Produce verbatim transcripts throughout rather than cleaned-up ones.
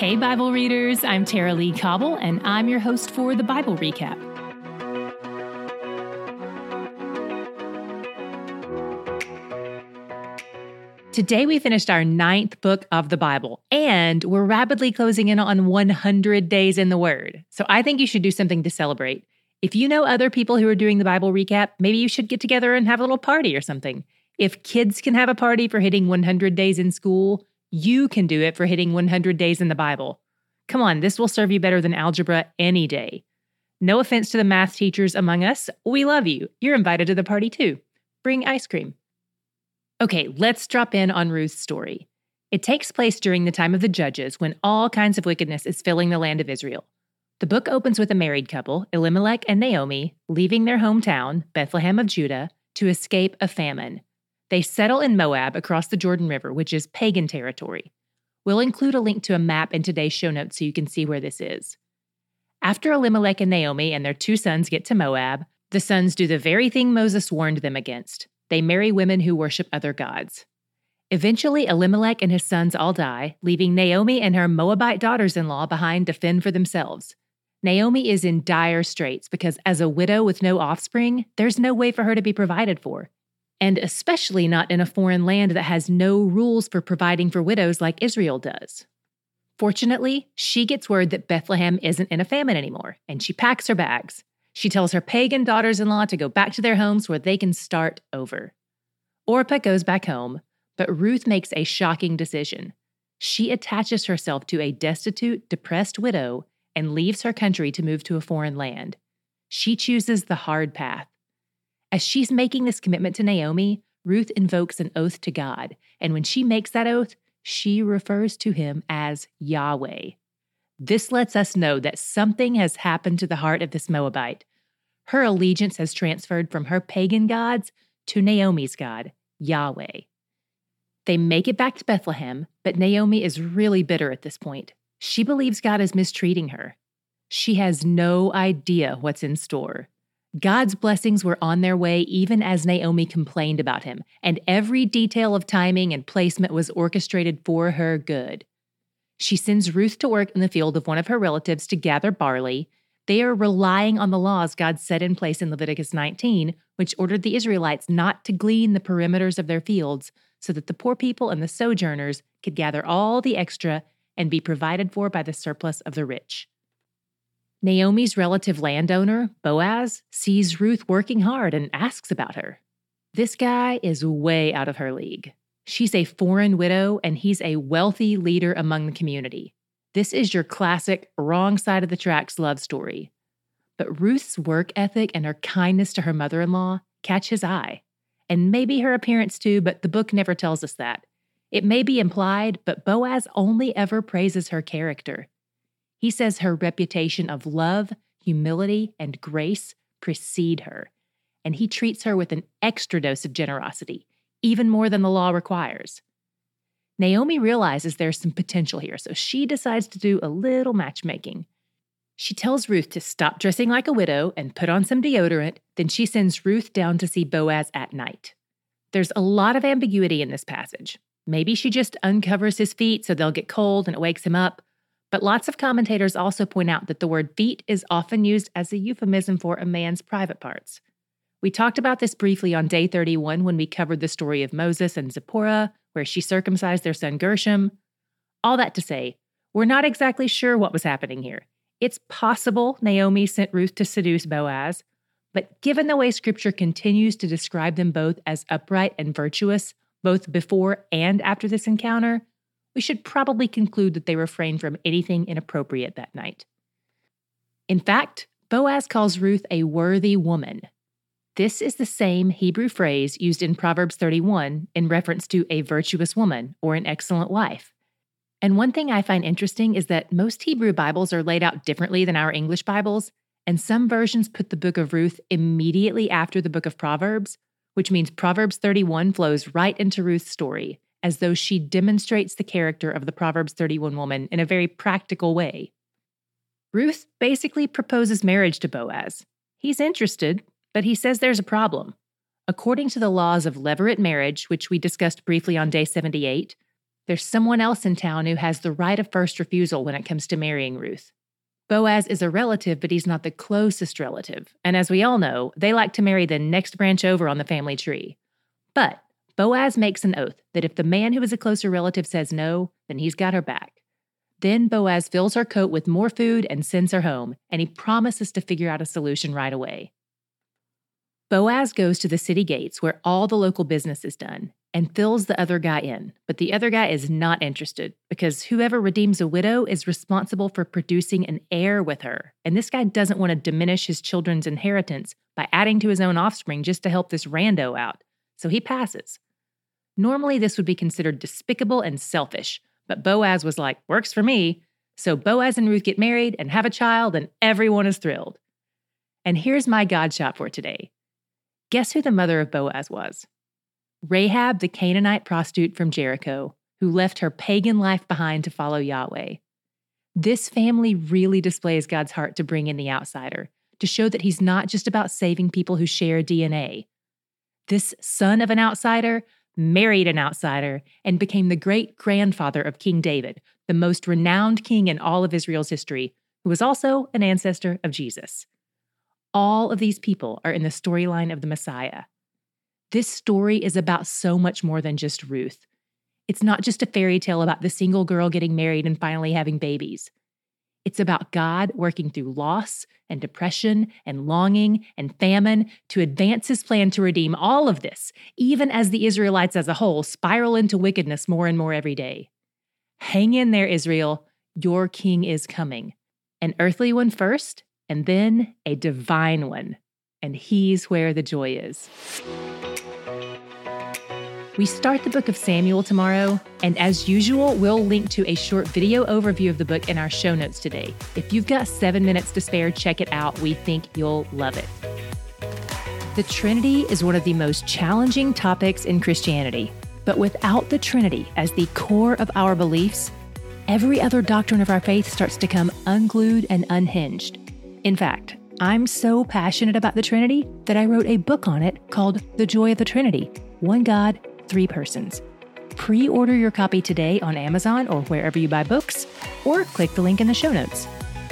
Hey, Bible readers, I'm Tara Lee Cobble, and I'm your host for the Bible Recap. Today we finished our ninth book of the Bible, and we're rapidly closing in on one hundred days in the Word. So I think you should do something to celebrate. If you know other people who are doing the Bible Recap, maybe you should get together and have a little party or something. If kids can have a party for hitting one hundred days in school, you can do it for hitting one hundred days in the Bible. Come on, this will serve you better than algebra any day. No offense to the math teachers among us. We love you. You're invited to the party too. Bring ice cream. Okay, let's drop in on Ruth's story. It takes place during the time of the Judges when all kinds of wickedness is filling the land of Israel. The book opens with a married couple, Elimelech and Naomi, leaving their hometown, Bethlehem of Judah, to escape a famine. They settle in Moab across the Jordan River, which is pagan territory. We'll include a link to a map in today's show notes so you can see where this is. After Elimelech and Naomi and their two sons get to Moab, the sons do the very thing Moses warned them against. They marry women who worship other gods. Eventually, Elimelech and his sons all die, leaving Naomi and her Moabite daughters-in-law behind to fend for themselves. Naomi is in dire straits because as a widow with no offspring, there's no way for her to be provided for. And especially not in a foreign land that has no rules for providing for widows like Israel does. Fortunately, she gets word that Bethlehem isn't in a famine anymore, and she packs her bags. She tells her pagan daughters-in-law to go back to their homes where they can start over. Orpah goes back home, but Ruth makes a shocking decision. She attaches herself to a destitute, depressed widow and leaves her country to move to a foreign land. She chooses the hard path. As she's making this commitment to Naomi, Ruth invokes an oath to God, and when she makes that oath, she refers to him as Yahweh. This lets us know that something has happened to the heart of this Moabite. Her allegiance has transferred from her pagan gods to Naomi's God, Yahweh. They make it back to Bethlehem, but Naomi is really bitter at this point. She believes God is mistreating her. She has no idea what's in store. God's blessings were on their way even as Naomi complained about him, and every detail of timing and placement was orchestrated for her good. She sends Ruth to work in the field of one of her relatives to gather barley. They are relying on the laws God set in place in Leviticus nineteen, which ordered the Israelites not to glean the perimeters of their fields so that the poor people and the sojourners could gather all the extra and be provided for by the surplus of the rich. Naomi's relative landowner, Boaz, sees Ruth working hard and asks about her. This guy is way out of her league. She's a foreign widow, and he's a wealthy leader among the community. This is your classic wrong side of the tracks love story. But Ruth's work ethic and her kindness to her mother-in-law catch his eye. And maybe her appearance too, but the book never tells us that. It may be implied, but Boaz only ever praises her character. He says her reputation of love, humility, and grace precede her, and he treats her with an extra dose of generosity, even more than the law requires. Naomi realizes there's some potential here, so she decides to do a little matchmaking. She tells Ruth to stop dressing like a widow and put on some deodorant, then she sends Ruth down to see Boaz at night. There's a lot of ambiguity in this passage. Maybe she just uncovers his feet so they'll get cold and it wakes him up. But lots of commentators also point out that the word feet is often used as a euphemism for a man's private parts. We talked about this briefly on day thirty-one when we covered the story of Moses and Zipporah, where she circumcised their son Gershom. All that to say, we're not exactly sure what was happening here. It's possible Naomi sent Ruth to seduce Boaz, but given the way Scripture continues to describe them both as upright and virtuous, both before and after this encounter, we should probably conclude that they refrained from anything inappropriate that night. In fact, Boaz calls Ruth a worthy woman. This is the same Hebrew phrase used in Proverbs thirty-one in reference to a virtuous woman or an excellent wife. And one thing I find interesting is that most Hebrew Bibles are laid out differently than our English Bibles, and some versions put the book of Ruth immediately after the book of Proverbs, which means Proverbs thirty-one flows right into Ruth's story, as though she demonstrates the character of the Proverbs thirty-one woman in a very practical way. Ruth basically proposes marriage to Boaz. He's interested, but he says there's a problem. According to the laws of levirate marriage, which we discussed briefly on day seventy-eight, There's someone else in town who has the right of first refusal when it comes to marrying Ruth. Boaz is a relative, but he's not the closest relative. And as we all know, they like to marry the next branch over on the family tree. But Boaz makes an oath that if the man who is a closer relative says no, then he's got her back. Then Boaz fills her coat with more food and sends her home, and he promises to figure out a solution right away. Boaz goes to the city gates where all the local business is done and fills the other guy in, but the other guy is not interested because whoever redeems a widow is responsible for producing an heir with her, and this guy doesn't want to diminish his children's inheritance by adding to his own offspring just to help this rando out, so he passes. Normally, this would be considered despicable and selfish, but Boaz was like, works for me. So Boaz and Ruth get married and have a child, and everyone is thrilled. And here's my God shot for today. Guess who the mother of Boaz was? Rahab, the Canaanite prostitute from Jericho, who left her pagan life behind to follow Yahweh. This family really displays God's heart to bring in the outsider, to show that he's not just about saving people who share D N A. This son of an outsider married an outsider and became the great-grandfather of King David, the most renowned king in all of Israel's history, who was also an ancestor of Jesus. All of these people are in the storyline of the Messiah. This story is about so much more than just Ruth. It's not just a fairy tale about the single girl getting married and finally having babies. It's about God working through loss and depression and longing and famine to advance his plan to redeem all of this, even as the Israelites as a whole spiral into wickedness more and more every day. Hang in there, Israel. Your king is coming. An earthly one first, and then a divine one. And he's where the joy is. We start the book of Samuel tomorrow, and as usual, we'll link to a short video overview of the book in our show notes today. If you've got seven minutes to spare, check it out. We think you'll love it. The Trinity is one of the most challenging topics in Christianity, but without the Trinity as the core of our beliefs, every other doctrine of our faith starts to come unglued and unhinged. In fact, I'm so passionate about the Trinity that I wrote a book on it called The Joy of the Trinity, One God, Three Persons. Pre-order your copy today on Amazon or wherever you buy books, or click the link in the show notes.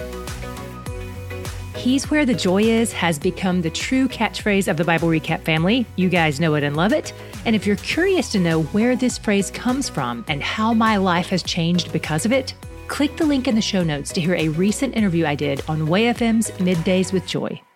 He's Where the Joy Is has become the true catchphrase of the Bible Recap family. You guys know it and love it. And if you're curious to know where this phrase comes from and how my life has changed because of it, click the link in the show notes to hear a recent interview I did on W A Y F M's Middays with Joy.